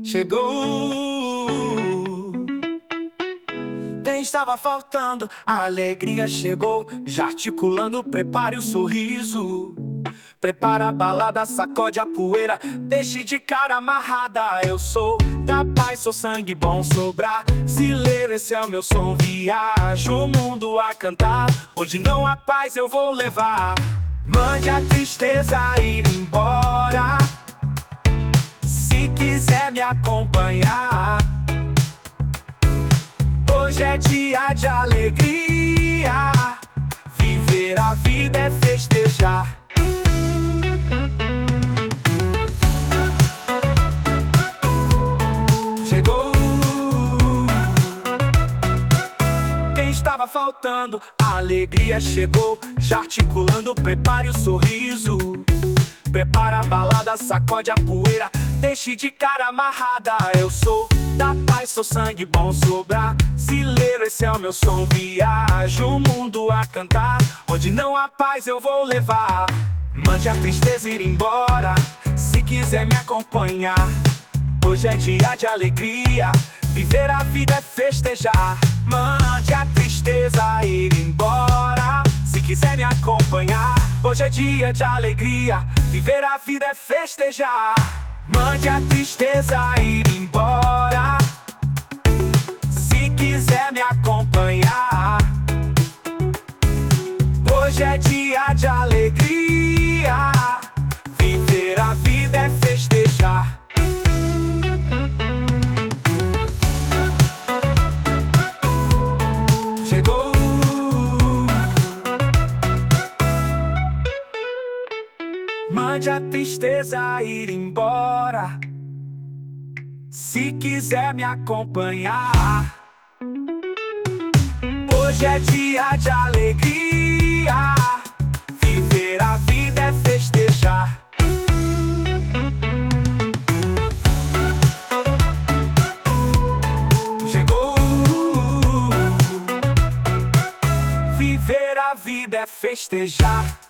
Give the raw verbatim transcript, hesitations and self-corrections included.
chegou. Quem estava faltando, a alegria chegou. Já articulando, prepare o sorriso. Prepara a balada, sacode a poeira, deixe de cara amarrada. Eu sou da paz, sou sangue bom, sou brasileiro, esse é o meu som. Viajo o mundo a cantar, onde não há paz eu vou levar. Mande a tristeza ir embora, se quiser me acompanhar. Hoje é dia de alegria, viver a vida é festejar. Chegou. Quem estava faltando, a alegria chegou. Já articulando, prepare o sorriso. Prepara a balada, sacode a poeira, deixe de cara amarrada. Eu sou da paz, sou sangue bom, sou brasileiro, esse é o meu som. Viajo o mundo a cantar, onde não há paz eu vou levar. Mande a tristeza ir embora, se quiser me acompanhar. Hoje é dia de alegria, viver a vida é festejar. Mande a tristeza ir embora, se quiser me acompanhar. Hoje é dia de alegria, viver a vida é festejar. Mande a tristeza ir embora, se quiser me acompanhar. Hoje é dia de alegria, viver a vida é festejar. Chegou. Mande a tristeza ir embora, se quiser me acompanhar. Hoje é dia de alegria, viver a vida é festejar. Chegou. Viver a vida é festejar.